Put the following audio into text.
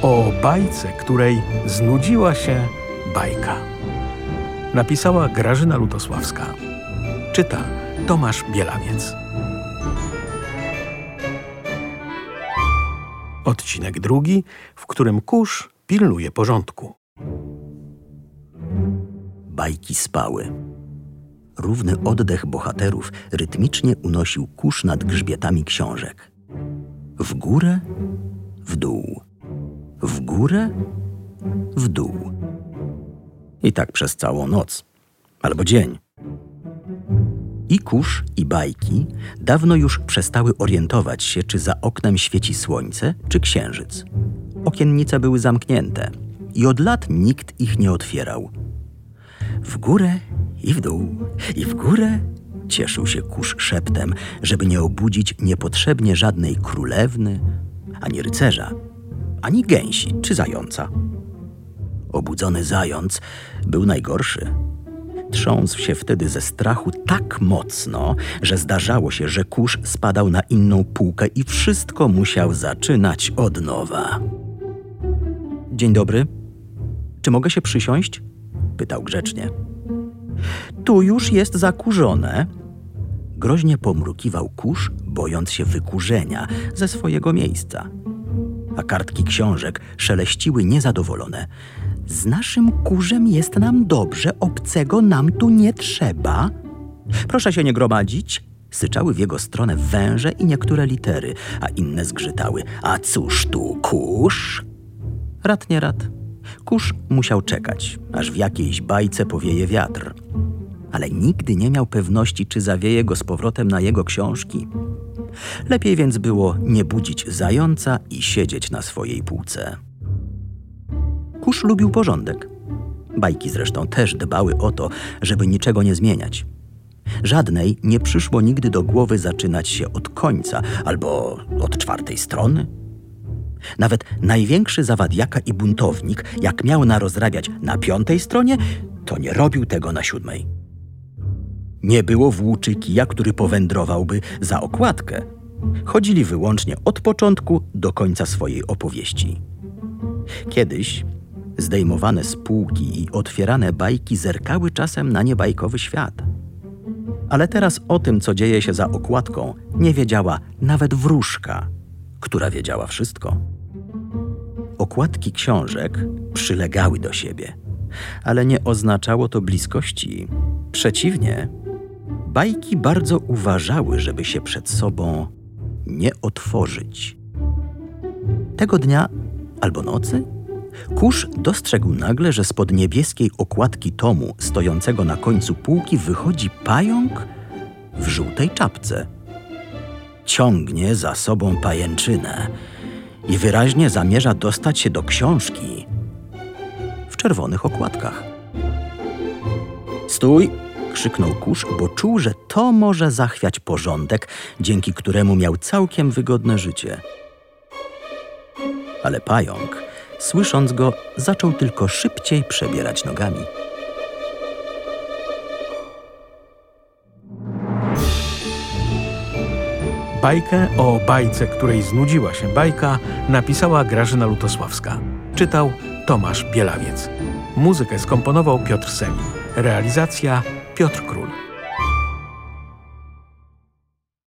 O bajce, której znudziła się bajka. Napisała Grażyna Lutosławska. Czyta Tomasz Bielawiec. Odcinek 2, w którym kurz pilnuje porządku. Bajki spały. Równy oddech bohaterów rytmicznie unosił kurz nad grzbietami książek. W górę, w dół. W górę, w dół. I tak przez całą noc, albo dzień. I kurz, i bajki dawno już przestały orientować się, czy za oknem świeci słońce, czy księżyc. Okiennice były zamknięte i od lat nikt ich nie otwierał. W górę i w dół, i w górę, cieszył się kurz szeptem, żeby nie obudzić niepotrzebnie żadnej królewny, ani rycerza, ani gęsi czy zająca. Obudzony zając był najgorszy. Trząsł się wtedy ze strachu tak mocno, że zdarzało się, że kurz spadał na inną półkę i wszystko musiał zaczynać od nowa. Dzień dobry. Czy mogę się przysiąść? Pytał grzecznie. Tu już jest zakurzone. Groźnie pomrukiwał kurz, bojąc się wykurzenia ze swojego miejsca. A kartki książek szeleściły niezadowolone. Z naszym kurzem jest nam dobrze, obcego nam tu nie trzeba. Proszę się nie gromadzić. Syczały w jego stronę węże i niektóre litery, a inne zgrzytały. A cóż tu, kurz? Rad nie rad. Kurz musiał czekać, aż w jakiejś bajce powieje wiatr. Ale nigdy nie miał pewności, czy zawieje go z powrotem na jego książki. Lepiej więc było nie budzić zająca i siedzieć na swojej półce. Kurz lubił porządek. Bajki zresztą też dbały o to, żeby niczego nie zmieniać. Żadnej nie przyszło nigdy do głowy zaczynać się od końca albo od 4. strony. Nawet największy zawadiaka i buntownik, jak miał narozrabiać na 5. stronie, to nie robił tego na 7. Nie było włóczykija, który powędrowałby za okładkę. Chodzili wyłącznie od początku do końca swojej opowieści. Kiedyś zdejmowane z półki i otwierane bajki zerkały czasem na niebajkowy świat. Ale teraz o tym, co dzieje się za okładką, nie wiedziała nawet wróżka, która wiedziała wszystko. Okładki książek przylegały do siebie, ale nie oznaczało to bliskości. Przeciwnie, bajki bardzo uważały, żeby się przed sobą nie otworzyć. Tego dnia albo nocy kurz dostrzegł nagle, że spod niebieskiej okładki tomu stojącego na końcu półki wychodzi pająk w żółtej czapce. Ciągnie za sobą pajęczynę i wyraźnie zamierza dostać się do książki w czerwonych okładkach. Stój! Krzyknął kurz, bo czuł, że to może zachwiać porządek, dzięki któremu miał całkiem wygodne życie. Ale pająk, słysząc go, zaczął tylko szybciej przebierać nogami. Bajkę o bajce, której znudziła się bajka, napisała Grażyna Lutosławska. Czytał Tomasz Bielawiec. Muzykę skomponował Piotr Selin. Realizacja Piotr Król.